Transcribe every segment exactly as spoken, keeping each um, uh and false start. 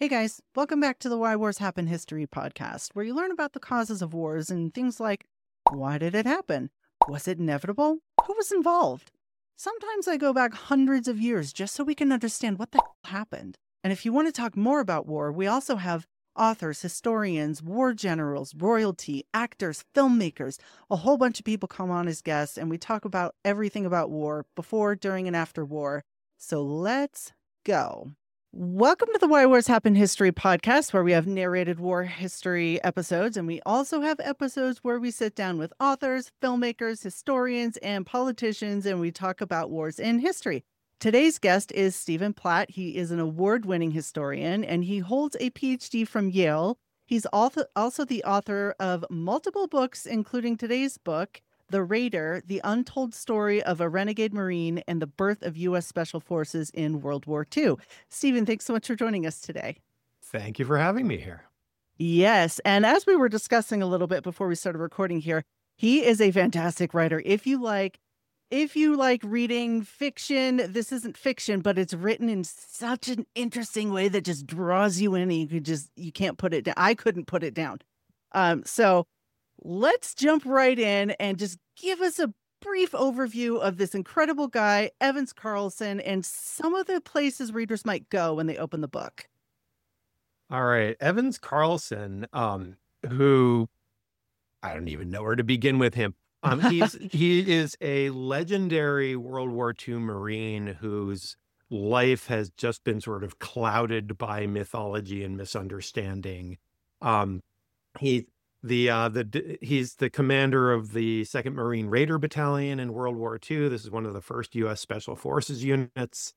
Hey guys, welcome back to the Why Wars Happen History podcast, where you learn about the causes of wars and things like, why did it happen? Was it inevitable? Who was involved? Sometimes I go back hundreds of years just so we can understand what the hell happened. And if you want to talk more about war, we also have authors, historians, war generals, royalty, actors, filmmakers, a whole bunch of people come on as guests, and we talk about everything about war before, during, and after war. So let's go. Welcome to the Why Wars Happen History podcast, where we have narrated war history episodes, and we also have episodes where we sit down with authors, filmmakers, historians, and politicians, and we talk about wars in history. Today's guest is Stephen Platt. He is an award-winning historian, and he holds a P H D from Yale. He's also also the author of multiple books, including today's book, The Raider, The Untold Story of a Renegade Marine and the Birth of U S Special Forces in World War Two. Stephen, thanks so much for joining us today. Thank you for having me here. Yes, and as we were discussing a little bit before we started recording here, he is a fantastic writer. If you like, if you like reading fiction, this isn't fiction, but it's written in such an interesting way that just draws you in, and you could just you can't put it down. I couldn't put it down. Um, so. Let's jump right in and just give us a brief overview of this incredible guy, Evans Carlson, and some of the places readers might go when they open the book. All right. Evans Carlson, um, who I don't even know where to begin with him. Um, he's he is a legendary World War Two Marine whose life has just been sort of clouded by mythology and misunderstanding. Um, he The uh, the he's the commander of the Second Marine Raider Battalion in World War Two. This is one of the first U S Special Forces units.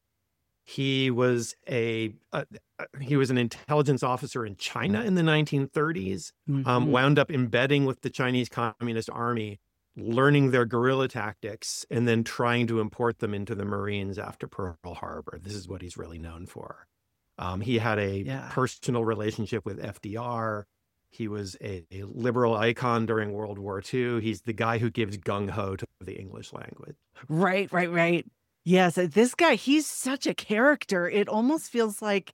He was a uh, he was an intelligence officer in China in the nineteen thirties. Mm-hmm. Um, wound up embedding with the Chinese Communist Army, learning their guerrilla tactics, and then trying to import them into the Marines after Pearl Harbor. This is what he's really known for. Um, he had a yeah. personal relationship with F D R. He was a, a liberal icon during World War Two. He's the guy who gives gung-ho to the English language. Right, right, right. Yes, this guy, he's such a character. It almost feels like,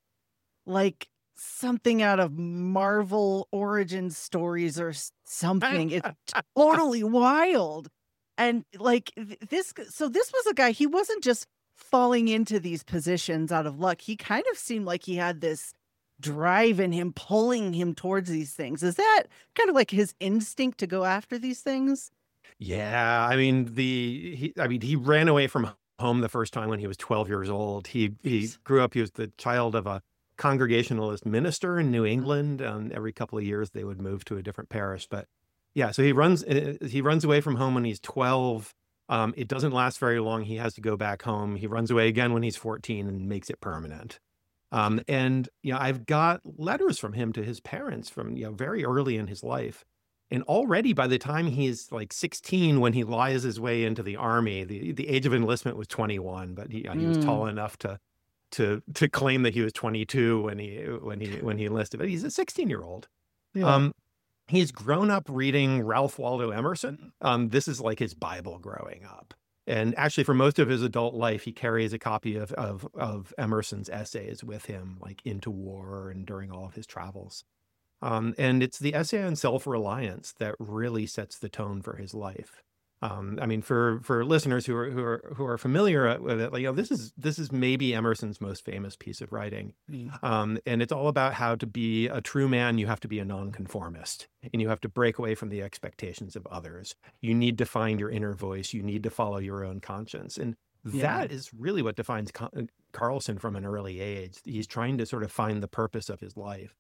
like something out of Marvel origin stories or something. It's totally wild. And like this, so this was a guy, he wasn't just falling into these positions out of luck. He kind of seemed like he had this driving him, pulling him towards these things. Is that kind of like his instinct to go after these things? Yeah, I mean the he, I mean he ran away from home the first time when he was twelve years old. He he grew up. He was the child of a Congregationalist minister in New England, and every couple of years they would move to a different parish. But yeah, so he runs he runs away from home when he's twelve. Um, it doesn't last very long. He has to go back home. He runs away again when he's fourteen and makes it permanent. Um, and, you know, I've got letters from him to his parents from, you know, very early in his life. And already by the time he's like sixteen, when he lies his way into the army, the, the age of enlistment was twenty-one, but he, uh, he was mm. tall enough to, to, to claim that he was twenty-two when he, when he, when he enlisted, but he's a sixteen year old. Yeah. Um, he's grown up reading Ralph Waldo Emerson. Um, this is like his Bible growing up. And actually, for most of his adult life, he carries a copy of, of of Emerson's essays with him, like into war and during all of his travels. Um, and it's the essay on self-reliance that really sets the tone for his life. Um, I mean, for for listeners who are who are who are familiar with it, like, you know, this is this is maybe Emerson's most famous piece of writing, mm. um, and it's all about how to be a true man. You have to be a nonconformist, and you have to break away from the expectations of others. You need to find your inner voice. You need to follow your own conscience, and yeah. that is really what defines Carlson from an early age. He's trying to sort of find the purpose of his life.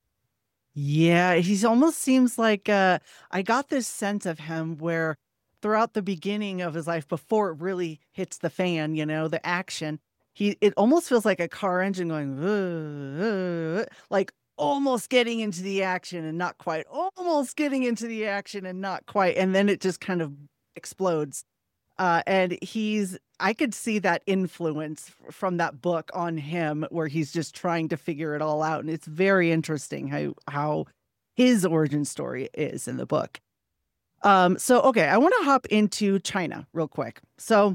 Yeah, he almost seems like uh, I got this sense of him where, throughout the beginning of his life, before it really hits the fan, you know, the action, he it almost feels like a car engine going, uh, uh, like almost getting into the action and not quite, almost getting into the action and not quite. And then it just kind of explodes. Uh, and he's, I could see that influence from that book on him, where he's just trying to figure it all out. And it's very interesting how, how his origin story is in the book. Um, so, okay, I want to hop into China real quick. So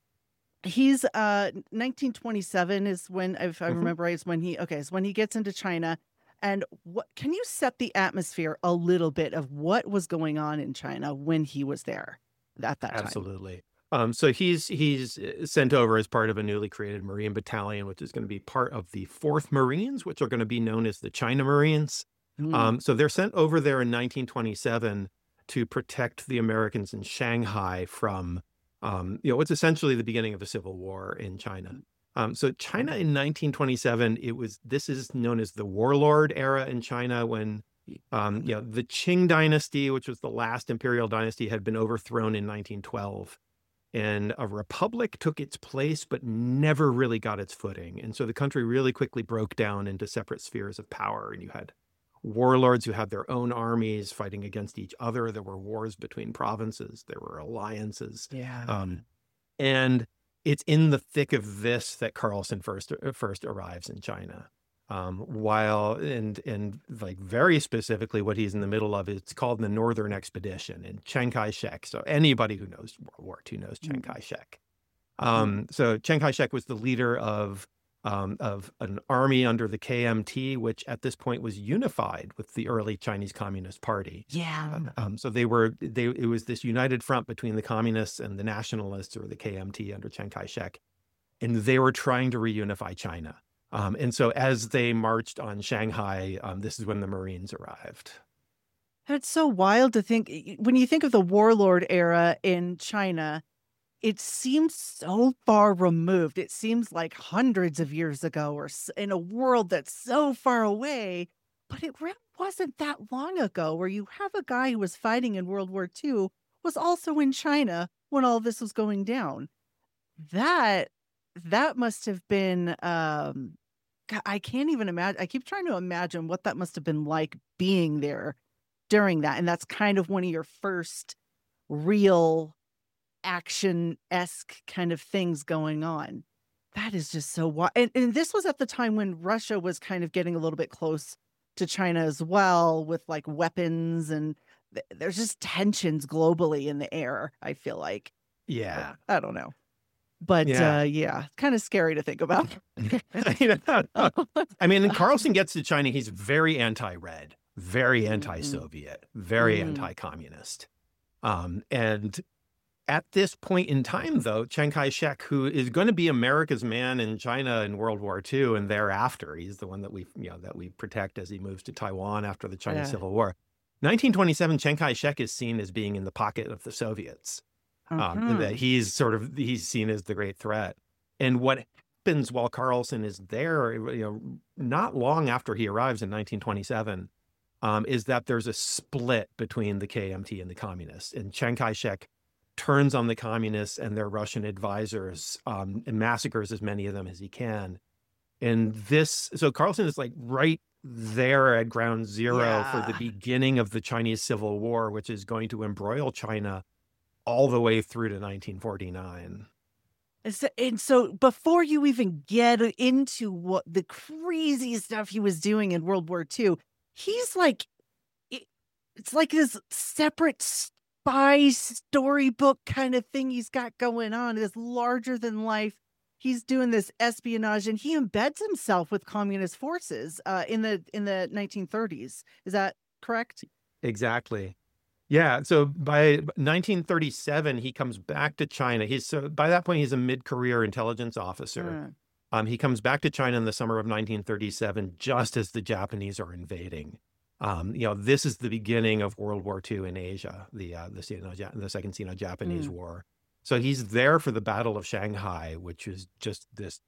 he's uh, nineteen twenty-seven is when, if I remember right, is when he, okay, is when he gets into China. And what can you set the atmosphere a little bit of what was going on in China when he was there at that time? Absolutely. Um, so he's he's uh, sent over as part of a newly created Marine battalion, which is going to be part of the fourth Marines, which are going to be known as the China Marines. Mm. Um, so they're sent over there in nineteen twenty-seven to protect the Americans in Shanghai from, um, you know, what's essentially the beginning of a civil war in China. Um, so China in nineteen twenty-seven, it was this is known as the warlord era in China when um, you know, the Qing dynasty, which was the last imperial dynasty, had been overthrown in nineteen twelve. And a republic took its place, but never really got its footing. And so the country really quickly broke down into separate spheres of power. And you had warlords who had their own armies fighting against each other. There were wars between provinces. There were alliances. Yeah. Um, and it's in the thick of this that Carlson first first arrives in China. Um, while and and like very specifically what he's in the middle of, it's called the Northern Expedition and Chiang Kai-shek. So anybody who knows World War Two knows Chiang Kai-shek. Um, so Chiang Kai-shek was the leader of um, of an army under the K M T, which at this point was unified with the early Chinese Communist Party. Yeah. Um, so they were they it was this united front between the communists and the nationalists, or the K M T under Chiang Kai-shek, and they were trying to reunify China. Um, and so as they marched on Shanghai, um, this is when the Marines arrived. That's so wild to think. When you think of the warlord era in China, it seems so far removed. It seems like hundreds of years ago, or in a world that's so far away. But it really wasn't that long ago, where you have a guy who was fighting in World War Two was also in China when all this was going down. That that must have been um I can't even imagine. I keep trying to imagine what that must have been like being there during that. And that's kind of one of your first real action-esque kind of things going on. That is just so wild. And, and this was at the time when Russia was kind of getting a little bit close to China as well, with like weapons, and th- there's just tensions globally in the air, I feel like. Yeah. But I don't know. But Yeah. uh, yeah, kind of scary to think about. I mean, Carlson gets to China, he's very anti-red, very anti-Soviet, very Mm. anti-communist. Um, and at this point in time, though, Chiang Kai-shek, who is going to be America's man in China in World War Two and thereafter, he's the one that we, you know, that we protect as he moves to Taiwan after the Chinese Yeah. Civil War. nineteen twenty-seven, Chiang Kai-shek is seen as being in the pocket of the Soviets. Um, and Mhm. that he's sort of, he's seen as the great threat. And what happens while Carlson is there, you know, not long after he arrives in nineteen twenty-seven, um, is that there's a split between the K M T and the communists. And Chiang Kai-shek turns on the communists and their Russian advisors, um, and massacres as many of them as he can. And this, so Carlson is like right there at ground zero Yeah. for the beginning of the Chinese Civil War, which is going to embroil China all the way through to nineteen forty-nine. And so, and so before you even get into what the crazy stuff he was doing in World War Two, he's like, it, it's like this separate spy storybook kind of thing he's got going on, this larger than life. He's doing this espionage, and he embeds himself with communist forces uh, in the in the nineteen thirties. Is that correct? Exactly. Yeah. So by nineteen thirty-seven, he comes back to China. He's so by that point, he's a mid-career intelligence officer. Uh, Um, he comes back to China in the summer of nineteen thirty-seven, just as the Japanese are invading. Um, you know, this is the beginning of World War Two in Asia, the uh, the, Sino, the Second Sino-Japanese Mm. War. So he's there for the Battle of Shanghai, which is just this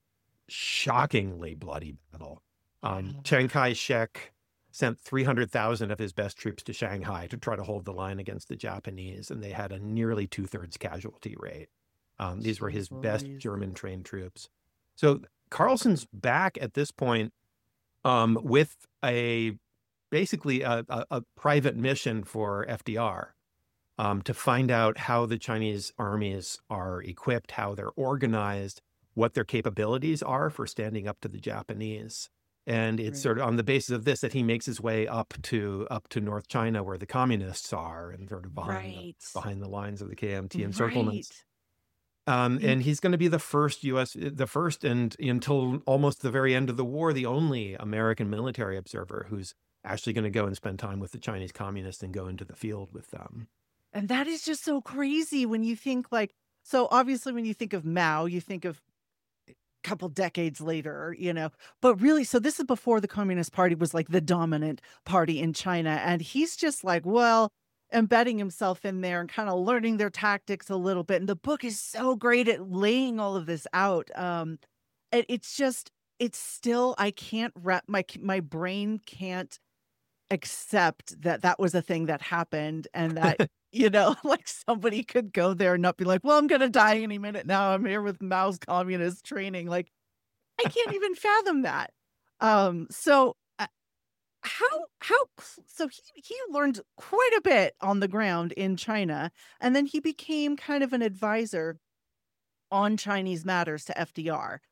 shockingly bloody battle. Um, Wow. Chiang Kai-shek sent three hundred thousand of his best troops to Shanghai to try to hold the line against the Japanese, and they had a nearly two-thirds casualty rate. Um, these were his best Jeez. German-trained troops. So Carlson's back at this point um, with a basically a, a, a private mission for F D R um, to find out how the Chinese armies are equipped, how they're organized, what their capabilities are for standing up to the Japanese. And it's Right. sort of on the basis of this that he makes his way up to up to North China, where the communists are, and sort of behind Right. the, behind the lines of the K M T encirclements. Right. Um, In- and he's going to be the first U S, the first and until almost the very end of the war, the only American military observer who's actually going to go and spend time with the Chinese communists and go into the field with them. And that is just so crazy when you think like, so obviously when you think of Mao, you think of a couple decades later, you know, but really, so this is before the Communist Party was like the dominant party in China. And he's just like, well, embedding himself in there and kind of learning their tactics a little bit. And the book is so great at laying all of this out. Um, it, it's just, it's still, I can't wrap my, my brain can't accept that that was a thing that happened and that, you know, like somebody could go there and not be like, well, I'm going to die any minute now. I'm here with Mao's communist training. Like, I can't even fathom that. Um, so uh, how, how, so he, he learned quite a bit on the ground in China, and then he became kind of an advisor on Chinese matters to F D R.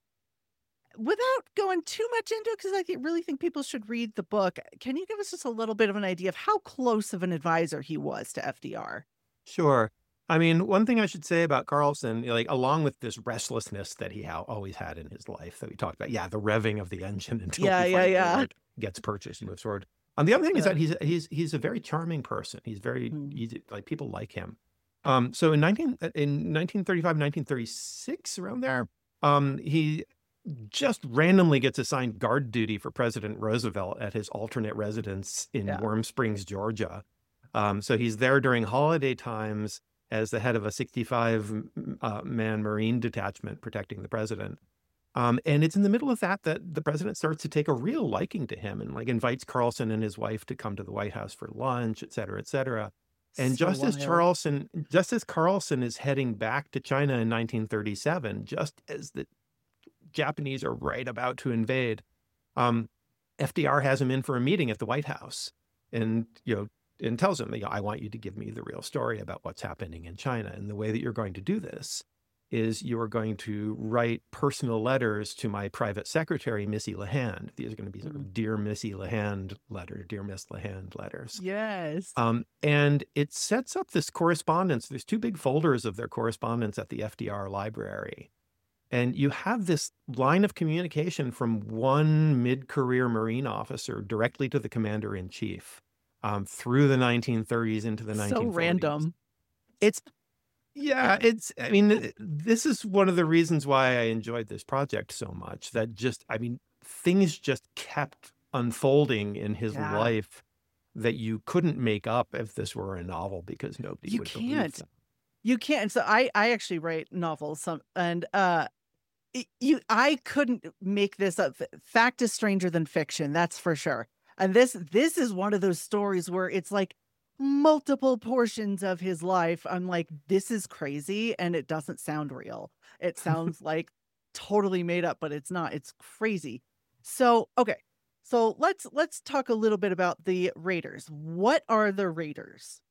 Without going too much into it, because I really think people should read the book, can you give us just a little bit of an idea of how close of an advisor he was to F D R? Sure. I mean, one thing I should say about Carlson, like along with this restlessness that he ha- always had in his life that we talked about, yeah, the revving of the engine until Yeah, he yeah, finally yeah. like, gets purchased and moves forward. And the other thing is Yeah. that he's he's he's a very charming person. He's very Mm. easy, like people like him. Um, so in nineteen in nineteen thirty-five, nineteen thirty-six, around there, um, he just randomly gets assigned guard duty for President Roosevelt at his alternate residence in Yeah. Warm Springs, Georgia. Um, so he's there during holiday times as the head of a sixty-five uh, man Marine detachment protecting the president. Um, and it's in the middle of that that the president starts to take a real liking to him and like invites Carlson and his wife to come to the White House for lunch, et cetera, et cetera. And So just as wild. Charleston, just as Carlson is heading back to China in nineteen thirty-seven, just as the Japanese are right about to invade, um, F D R has him in for a meeting at the White House, and you know, and tells him, you know, I want you to give me the real story about what's happening in China, and the way that you're going to do this is you are going to write personal letters to my private secretary, Missy LeHand. These are going to be sort of Dear Missy LeHand letter, Dear Miss LeHand letters. Yes. Um, and it sets up this correspondence. There's two big folders of their correspondence at the F D R library. And you have this line of communication from one mid-career Marine officer directly to the commander-in-chief um, through the nineteen thirties into the nineteen forties. So random. It's, yeah, it's, I mean, this is one of the reasons why I enjoyed this project so much, that just, I mean, things just kept unfolding in his Yeah. life that you couldn't make up if this were a novel, because nobody You would believe can't. them. You can't. So I, I actually write novels, some, and uh, it- you, I couldn't make this up. Fact is stranger than fiction, that's for sure. And this, this is one of those stories where it's like multiple portions of his life. I'm like, this is crazy, and it doesn't sound real. It sounds like totally made up, but it's not. It's crazy. So okay, so let's let's talk a little bit about the Raiders. What are the Raiders?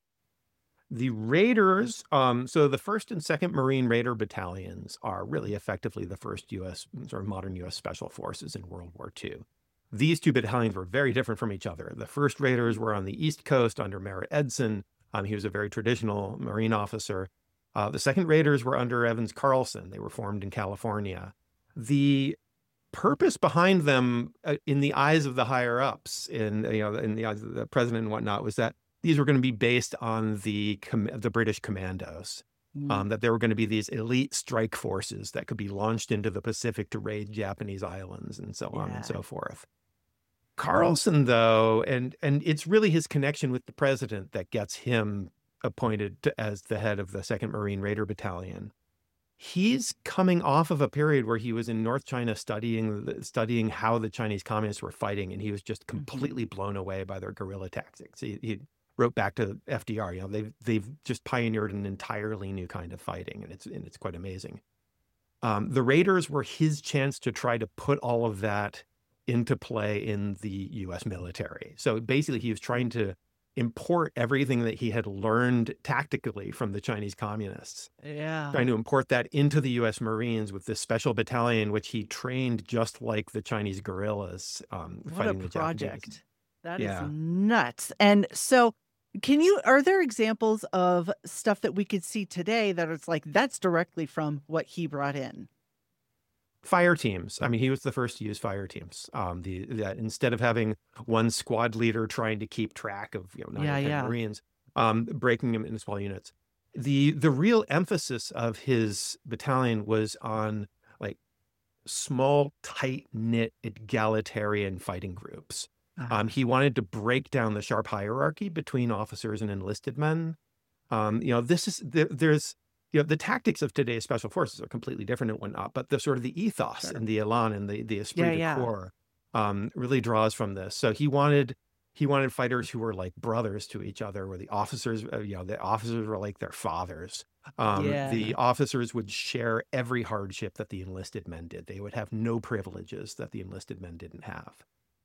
The Raiders, um, so the first and second Marine Raider battalions are really effectively the first U S, sort of modern U S Special Forces in World War Two. These two battalions were very different from each other. The first Raiders were on the East Coast under Merritt Edson. Um, he was a very traditional Marine officer. Uh, the second Raiders were under Evans Carlson. They were formed in California. The purpose behind them, uh, in the eyes of the higher ups, in you know, in the eyes of the president and whatnot, was that these were going to be based on the com- the British commandos, Mm. um, that there were going to be these elite strike forces that could be launched into the Pacific to raid Japanese islands and so on Yeah. and so forth. Carlson, though, and and it's really his connection with the president that gets him appointed to, as the head of the second Marine Raider Battalion. He's coming off of a period where he was in North China studying the- studying how the Chinese communists were fighting, and he was just completely blown away by their guerrilla tactics. He, he wrote back to F D R, you know, they've they've just pioneered an entirely new kind of fighting, and it's and it's quite amazing. Um, the Raiders were his chance to try to put all of that into play in the U S military. So basically, he was trying to import everything that he had learned tactically from the Chinese communists, Yeah. trying to import that into the U S Marines with this special battalion, which he trained just like the Chinese guerrillas um, What a fighting the Japanese. project. That is Yeah. nuts. And so Can you, are there examples of stuff that we could see today that it's like, that's directly from what he brought in? Fire teams. I mean, he was the first to use fire teams. Um, the that instead of having one squad leader trying to keep track of, you know, nine Yeah, or ten yeah. Marines, um, breaking them into small units. The the real emphasis of his battalion was on like small, tight-knit, egalitarian fighting groups. Uh-huh. Um, he wanted to break down the sharp hierarchy between officers and enlisted men. Um, you know, this is there, there's you know the tactics of today's special forces are completely different and whatnot, but the sort of the ethos Sure. and the elan and the the esprit Yeah, de yeah. corps um, really draws from this. So he wanted he wanted fighters who were like brothers to each other, where the officers, uh, you know, the officers were like their fathers. Um, Yeah. the officers would share every hardship that the enlisted men did. They would have no privileges that the enlisted men didn't have.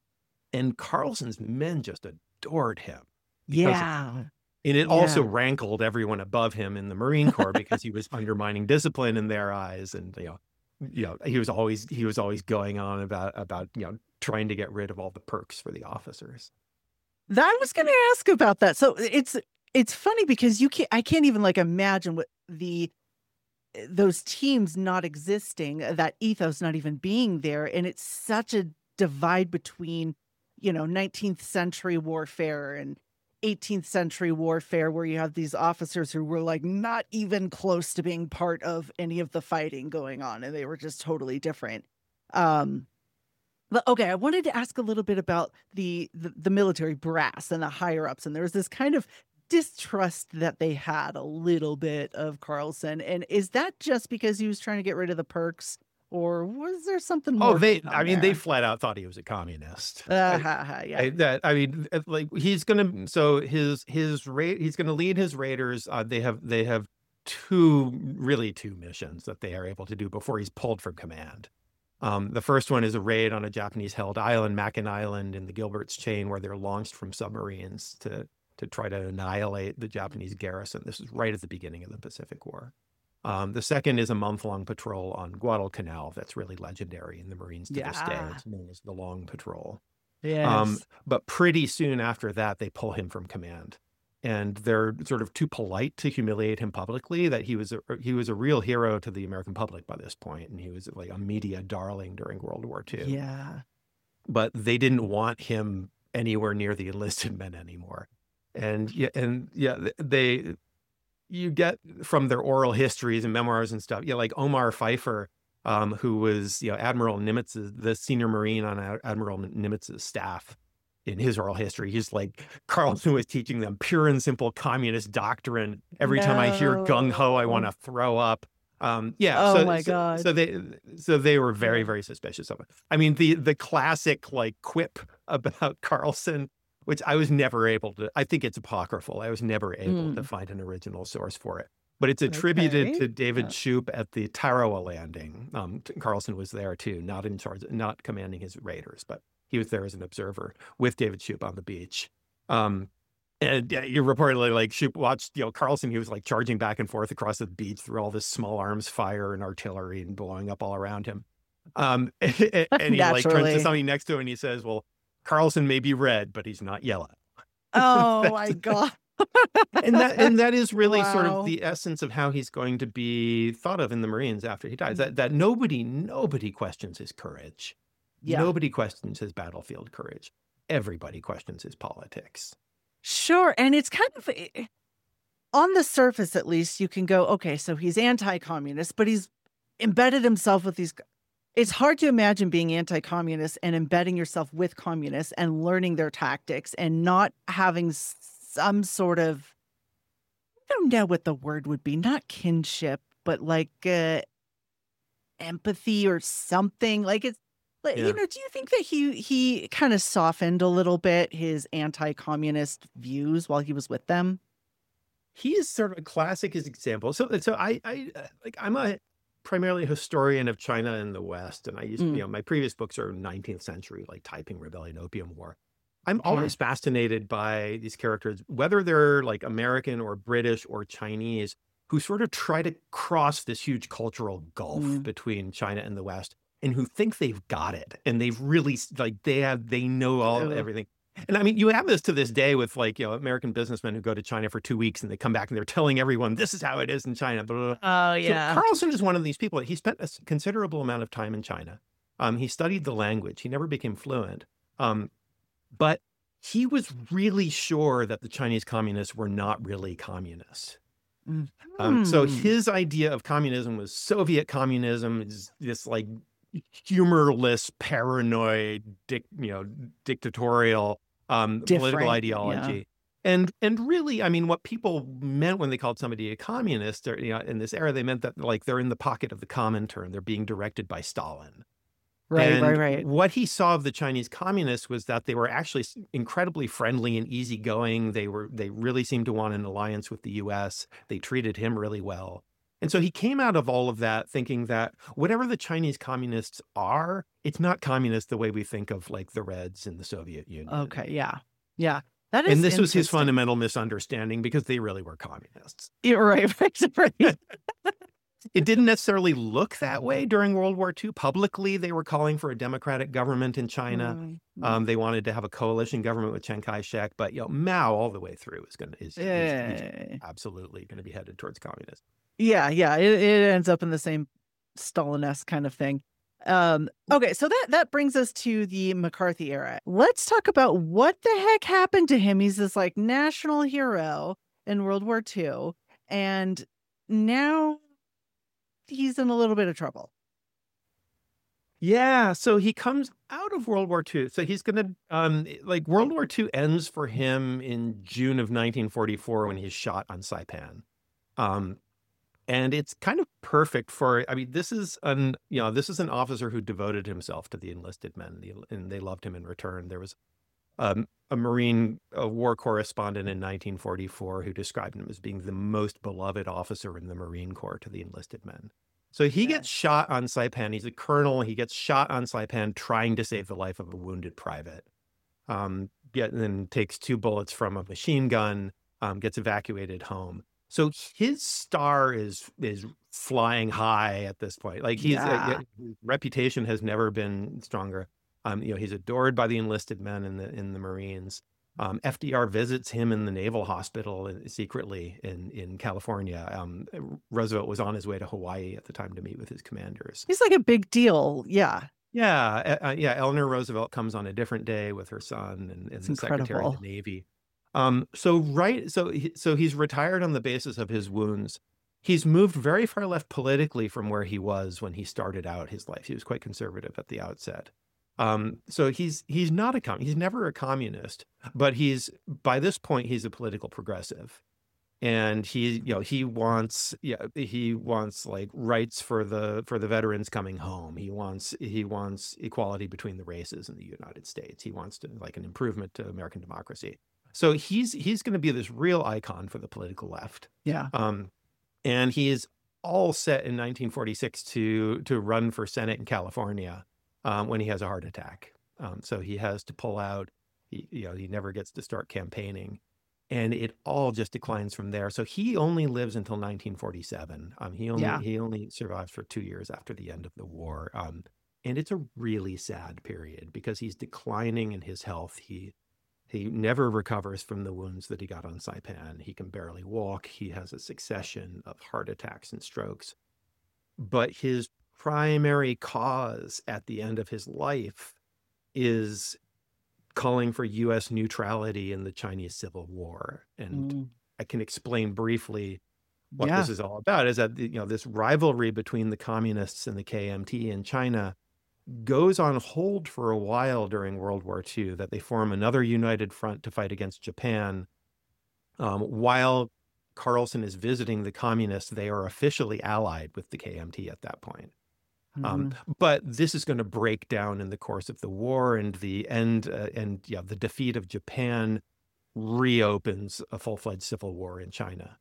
And Carlson's men just adored him. because Yeah. And it also Yeah. rankled everyone above him in the Marine Corps because he was undermining discipline in their eyes. And, you know, you know, he was always, he was always going on about, about, you know, trying to get rid of all the perks for the officers. That I was going to ask about that. So it's, it's funny because you can't, I can't even like imagine what the, those teams not existing, that ethos not even being there. And it's such a divide between, you know, nineteenth century warfare and eighteenth century warfare, where you have these officers who were like not even close to being part of any of the fighting going on, and they were just totally different. Um, but okay, I wanted to ask a little bit about the, the the military brass and the higher ups, and there was this kind of distrust that they had a little bit of Carlson. And is that just because he was trying to get rid of the perks, or was there something more? Oh, they, going I on mean, they there? flat out thought he was a communist. Uh, I- ha, ha, yeah. I, that I mean, uh, like he's gonna. So his his rate. He's gonna lead his raiders. Uh, they have they have two really two missions that they are able to do before he's pulled from command. Um, the first one is a raid on a Japanese-held island, Makin Island, in the Gilbert's Chain, where they're launched from submarines to to try to annihilate the Japanese garrison. This is right at the beginning of the Pacific War. Um, the second is a month-long patrol on Guadalcanal that's really legendary in the Marines to this day. Yeah. It's known as the Long Patrol. Yes. Um, but pretty soon after that, they pull him from command, and they're sort of too polite to humiliate him publicly. That he was a, he was a real hero to the American public by this point, and he was like a media darling during World War Two. Yeah. But they didn't want him anywhere near the enlisted men anymore, and yeah, and yeah, they. You get from their oral histories and memoirs and stuff, yeah, like Omar Pfeiffer, um, who was, you know, Admiral Nimitz's, the senior Marine on Ad- Admiral Nimitz's staff. In his oral history, he's like, Carlson was teaching them pure and simple communist doctrine. Every time I hear gung ho, I want to throw up. Um, yeah. Oh so, my so, God. So they, so they were very, Yeah. very suspicious of it. I mean, the the classic like quip about Carlson, which I was never able to, I think it's apocryphal. I was never able Mm. to find an original source for it. But it's attributed Okay. to David Yeah. Shoup at the Tarawa landing. Um, t- Carlson was there too, not in charge, not commanding his raiders, but he was there as an observer with David Shoup on the beach. Um, and yeah, you reportedly like Shoup watched, you know, Carlson, he was like charging back and forth across the beach through all this small arms fire and artillery and blowing up all around him. Um, and he like turns to Naturally. somebody next to him and he says, well, Carlson may be red, but he's not yellow. Oh my God. and that and that is really sort Wow. of the essence of how he's going to be thought of in the Marines after he dies. That that nobody nobody questions his courage. Yeah. Nobody questions his battlefield courage. Everybody questions his politics. Sure. And it's kind of eh, on the surface, at least, you can go, okay, so he's anti-communist, but he's embedded himself with these. It's hard to imagine being anti-communist and embedding yourself with communists and learning their tactics and not having s- some sort of, I don't know what the word would be, not kinship, but like uh, empathy or something. Like it's, like, Yeah. you know, do you think that he he kind of softened a little bit his anti-communist views while he was with them? He is sort of a classic example. So so I I uh, like I'm a primarily historian of China and the West, and I used Mm. you know my previous books are nineteenth century, like Taiping Rebellion, Opium War. I'm Okay. always fascinated by these characters, whether they're like American or British or Chinese, who sort of try to cross this huge cultural gulf Mm. between China and the West, and who think they've got it, and they've really like they have they know all Ugh. everything. And I mean, you have this to this day with like, you know, American businessmen who go to China for two weeks and they come back and they're telling everyone, this is how it is in China. Blah, blah, blah. Oh, So yeah. Carlson is one of these people. He spent a s- considerable amount of time in China. Um, he studied the language. He never became fluent. Um, but he was really sure that the Chinese communists were not really communists. Um, so Mhm. his idea of communism was Soviet communism, is this like humorless, paranoid, dic, you know, dictatorial um, political Different. Yeah. ideology. And and really, I mean, what people meant when they called somebody a communist, or, you know, in this era, they meant that like they're in the pocket of the Comintern, they're being directed by Stalin. Right, right, And right. what he saw of the Chinese communists was that they were actually s- incredibly friendly and easygoing. They were they really seemed to want an alliance with the U S. They treated him really well. And so he came out of all of that thinking that whatever the Chinese communists are, it's not communist the way we think of like the Reds in the Soviet Union. Okay, yeah. Yeah. That And is this was his interesting. fundamental misunderstanding because they really were communists. You're right, right, right. It didn't necessarily look that way during World War Two. Publicly, they were calling for a democratic government in China. Mm, Um, they wanted to have a coalition government with Chiang Kai-shek, but you know, Mao all the way through is going to is, is, is eh. absolutely going to be headed towards communism. Yeah, yeah. It, it ends up in the same Stalin-esque kind of thing. Um, okay, so that that brings us to the McCarthy era. Let's talk about what the heck happened to him. He's this like national hero in World War Two, and now he's in a little bit of trouble. Yeah, so he comes out of World War Two. So he's going to, um, like, World War Two ends for him in June of nineteen forty-four when he's shot on Saipan. Um, and it's kind of perfect for, I mean, this is an, you know, this is an officer who devoted himself to the enlisted men, the, and they loved him in return. There was um, a Marine a war correspondent in nineteen forty-four who described him as being the most beloved officer in the Marine Corps to the enlisted men. So he gets shot on Saipan. He's a colonel. He gets shot on Saipan trying to save the life of a wounded private. Um, get, and then takes two bullets from a machine gun, um, gets evacuated home. So his star is is flying high at this point. Like he's Yeah. uh, his reputation has never been stronger. Um, you know, he's adored by the enlisted men in the in the Marines. Um, F D R visits him in the Naval Hospital in- secretly in in California. Um, Roosevelt was on his way to Hawaii at the time to meet with his commanders. He's like a big deal. Yeah. Yeah, uh, uh, yeah. Eleanor Roosevelt comes on a different day with her son and, and It's the Secretary of incredible. the Navy. Um, so right, so he, so he's retired on the basis of his wounds. He's moved very far left politically from where he was when he started out his life. He was quite conservative at the outset. Um, so he's he's not a com he's never a communist, but he's by this point he's a political progressive. And he, you know, he wants, yeah, he wants like rights for the for the veterans coming home. He wants he wants equality between the races in the United States. He wants to like an improvement to American democracy. So he's he's going to be this real icon for the political left. Yeah. Um, and he is all set in nineteen forty-six to to run for Senate in California um, when he has a heart attack. Um, so he has to pull out. He, you know, he never gets to start campaigning. And it all just declines from there. So he only lives until nineteen forty-seven. Um, he only Yeah. he only survives for two years after the end of the war. Um, and it's a really sad period because he's declining in his health. He he never recovers from the wounds that he got on Saipan. He can barely walk. He has a succession of heart attacks and strokes. But his primary cause at the end of his life is calling for U S neutrality in the Chinese Civil War. And Mm. I can explain briefly what Yeah. this is all about, is that, you know, this rivalry between the communists and the K M T in China goes on hold for a while during World War Two, that they form another united front to fight against Japan. Um, while Carlson is visiting the communists, they are officially allied with the K M T at that point. Um, Mhm. but this is going to break down in the course of the war, and the end uh, and yeah, the defeat of Japan reopens a full-fledged civil war in China.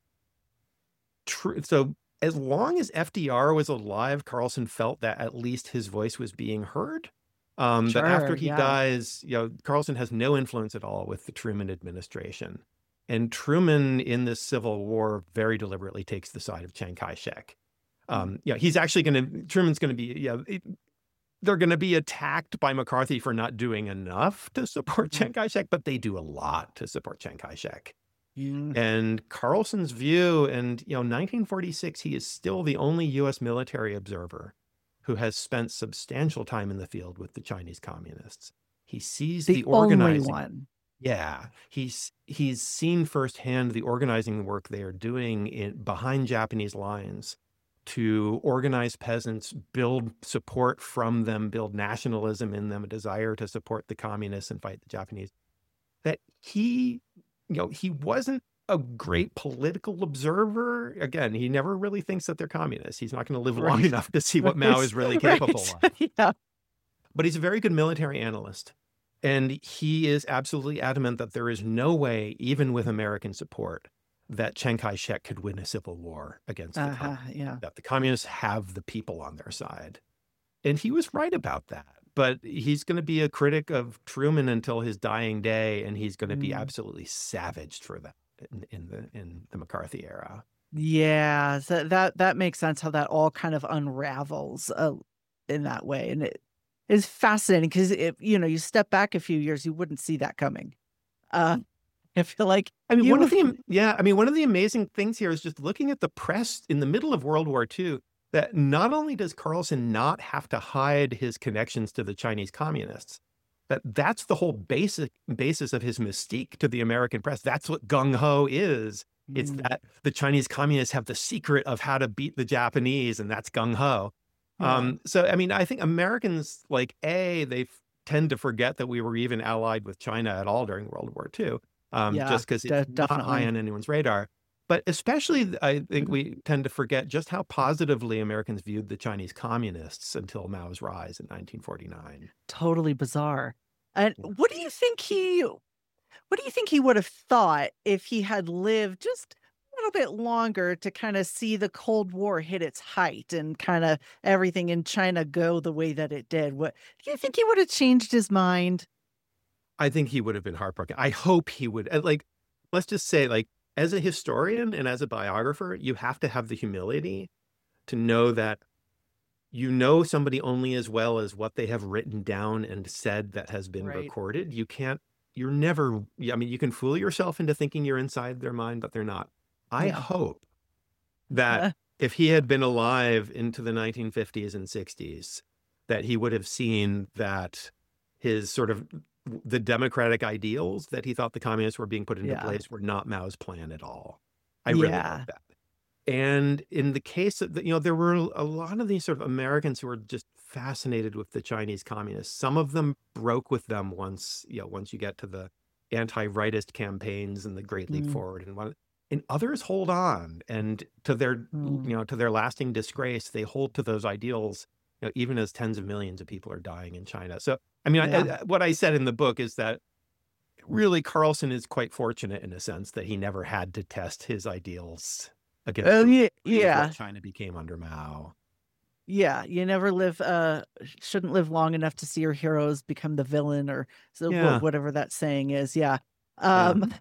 True. So as long as F D R was alive, Carlson felt that at least his voice was being heard. Um, but after Sure, he yeah. dies, you know, Carlson has no influence at all with the Truman administration. And Truman in this civil war very deliberately takes the side of Chiang Kai-shek. Um, yeah, he's actually going to, Truman's going to be, yeah, it, they're going to be attacked by McCarthy for not doing enough to support Mm. Chiang Kai-shek, but they do a lot to support Chiang Kai-shek. Mm. And Carlson's view, and you know, nineteen forty-six, he is still the only U S military observer who has spent substantial time in the field with the Chinese communists. He sees The the only organizing. one. Yeah, he's he's seen firsthand the organizing work they are doing in behind Japanese lines to organize peasants, build support from them, build nationalism in them, a desire to support the communists and fight the Japanese. That he, you know, he wasn't a great political observer. Again, he never really thinks that they're communists. He's not going to live long Right. enough to see what Mao is really capable Right. of. Yeah. But he's a very good military analyst. And he is absolutely adamant that there is no way, even with American support, that Chiang Kai-shek could win a civil war against the Uh-huh. communists, Yeah. that the communists have the people on their side. And he was right about that. But he's going to be a critic of Truman until his dying day, and he's going to be Mm. absolutely savaged for that in, in the in the McCarthy era. Yeah. So that that makes sense how that all kind of unravels uh, in that way. And it is fascinating because if you know you step back a few years, you wouldn't see that coming. Uh, I feel like I mean, you one of the yeah, I mean, one of the amazing things here is just looking at the press in the middle of World War Two, that not only does Carlson not have to hide his connections to the Chinese communists, but that's the whole basic basis of his mystique to the American press. That's what gung ho is. It's Mm. that the Chinese communists have the secret of how to beat the Japanese, and that's gung ho. Yeah. Um, so, I mean, I think Americans, like, A, they f- tend to forget that we were even allied with China at all during World War Two, um, Yeah, just because de- it's not high definitely. on anyone's radar. But especially, I think we tend to forget just how positively Americans viewed the Chinese communists until Mao's rise in nineteen forty-nine. Totally bizarre. And Yeah. what do you think he what do you think he would have thought if he had lived just a little bit longer to kind of see the Cold War hit its height and kind of everything in China go the way that it did? What do you think he would have changed his mind? I think he would have been heartbroken. I hope he would. uh, Like, let's just say, like, as a historian and as a biographer, you have to have the humility to know that you know somebody only as well as what they have written down and said that has been Right. recorded. You can't, you're never, I mean, you can fool yourself into thinking you're inside their mind, but they're not. I Yeah. hope that Uh, if he had been alive into the nineteen fifties and sixties, that he would have seen that his sort of the democratic ideals that he thought the communists were being put into Yeah. place were not Mao's plan at all. I really Yeah. hope that. And in the case of the, you know, there were a lot of these sort of Americans who were just fascinated with the Chinese communists. Some of them broke with them once, you know, once you get to the anti-rightist campaigns and the Great Leap Mm. Forward, and one, and others hold on, and to their, Mm. you know, to their lasting disgrace, they hold to those ideals, you know, even as tens of millions of people are dying in China. So, I mean, I, Yeah. I, what I said in the book is that really Carlson is quite fortunate in a sense that he never had to test his ideals against Oh the yeah, reality of yeah, what China became under Mao. yeah. You never live, uh, shouldn't live long enough to see your heroes become the villain, or so wha- Yeah, whatever that saying is. Yeah. yeah. Um,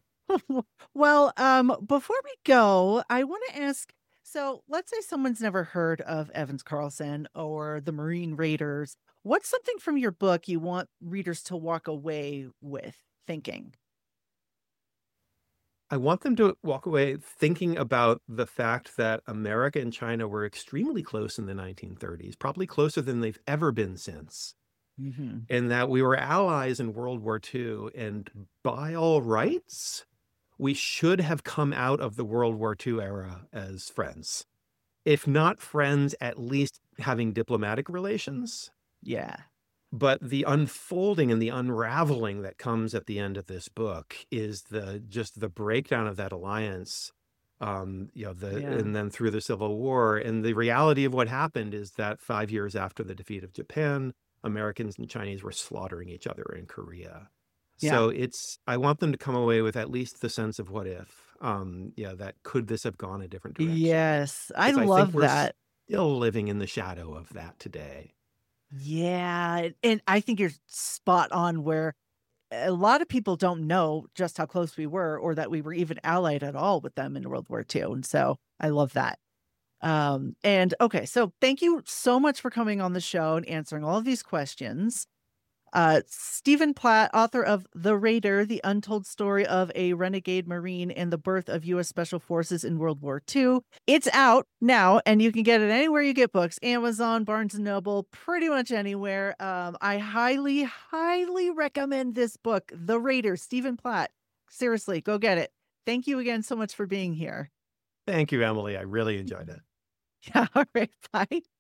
well, um, before we go, I want to ask. So, let's say someone's never heard of Evans Carlson or the Marine Raiders. What's something from your book you want readers to walk away with thinking? I want them to walk away thinking about the fact that America and China were extremely close in the nineteen thirties, probably closer than they've ever been since, Mm-hmm. and that we were allies in World War Two. And by all rights, we should have come out of the World War Two era as friends. If not friends, at least having diplomatic relations. Yeah. But the unfolding and the unraveling that comes at the end of this book is the just the breakdown of that alliance, um, you know, the Yeah. and then through the Civil War. And the reality of what happened is that five years after the defeat of Japan, Americans and Chinese were slaughtering each other in Korea. Yeah. So it's I want them to come away with at least the sense of what if, um, yeah, that could this have gone a different direction? Yes. I Because I think love we're that. still living in the shadow of that today. Yeah, and I think you're spot on where a lot of people don't know just how close we were or that we were even allied at all with them in World War Two. And so I love that. Um, and okay, so thank you so much for coming on the show and answering all of these questions. Uh, Stephen Platt, author of The Raider, The Untold Story of a Renegade Marine and the Birth of U S Special Forces in World War Two. It's out now, and you can get it anywhere you get books, Amazon, Barnes and Noble, pretty much anywhere. Um, I highly, highly recommend this book, The Raider, Stephen Platt. Seriously, go get it. Thank you again so much for being here. Thank you, Emily. I really enjoyed it. Yeah, all right, bye.